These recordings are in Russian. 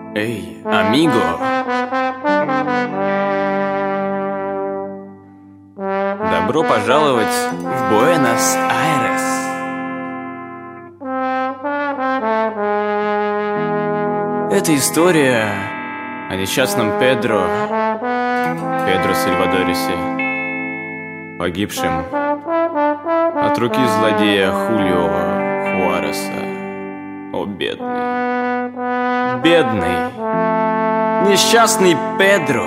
Эй, амиго! Добро пожаловать в Буэнос-Айрес. Это история о несчастном Педро Сальвадорисе, погибшем от руки злодея Хулио Хуареса. О, бедный, несчастный Педро.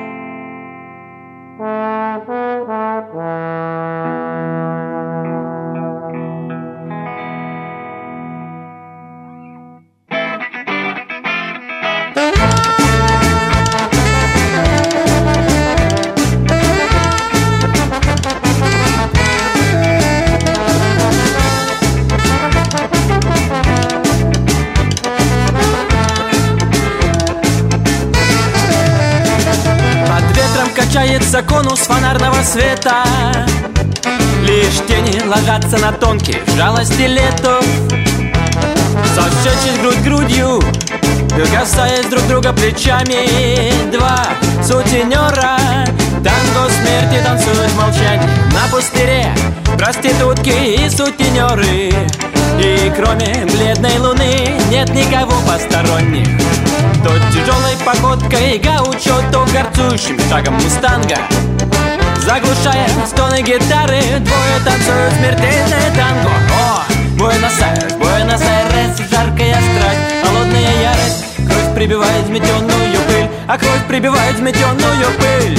Качается конус фонарного света, лишь тени ложатся на тонкие жалости летов. Сошедшись грудь к грудью, касаясь друг друга плечами, два сутенера танго смерти танцуют в молчании. На пустыре проститутки и сутенеры, и кроме бледной луны нет никого посторонних. То тяжелой походкой гаучо, то горцующим шагом мустанга, заглушая стоны гитары, двое танцуют смертельное танго. О, Буэнос-Айрес, Буэнос-Айрес, жаркая страсть, холодная ярость. Кровь прибивает взметенную пыль, а кровь прибивает взметенную пыль.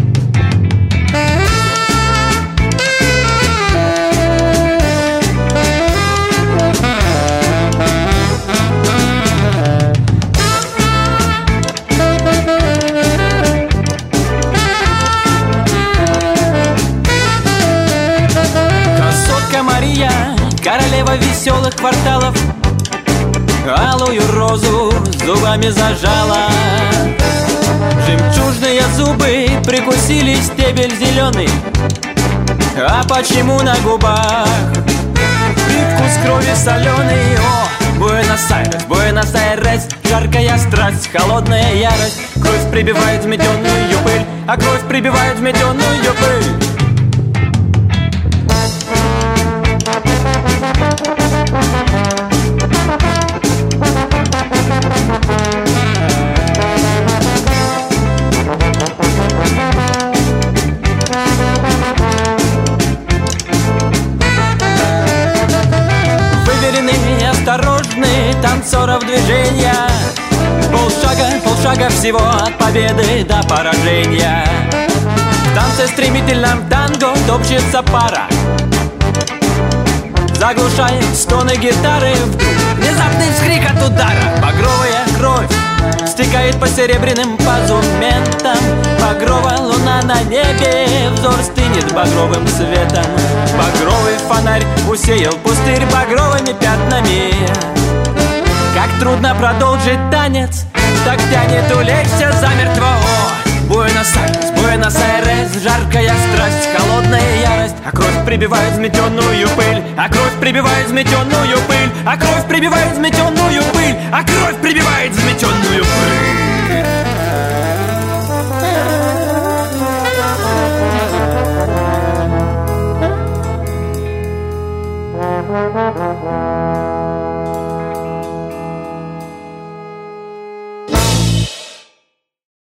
Мария, королева веселых кварталов, алую розу зубами зажала. Жемчужные зубы прикусили стебель зеленый. А почему на губах привкус крови соленый? О, Буэнос-Айрес, Буэнос-Айрес, жаркая страсть, холодная ярость. Кровь прибивает взметенную пыль, а кровь прибивает взметенную пыль. Выверенные, осторожные танцоров движения, полшага всего от победы до поражения. В танце стремительном танго топчется пара, заглушая стоны гитары. Вдруг внезапный вскрик от удара. Багровая кровь стекает по серебряным позументам. Багровая луна на небе, взор стынет багровым светом. Багровый фонарь усеял пустырь багровыми пятнами. Как трудно продолжить танец, так тянет улечься замертво. О, Буэнос-Айрес, Буэнос-Айрес, жаркая страсть, холодная ярость. А кровь прибивает взметенную пыль, а кровь прибивает взметенную пыль, а кровь прибивает взметенную пыль, а кровь прибивает взметенную пыль.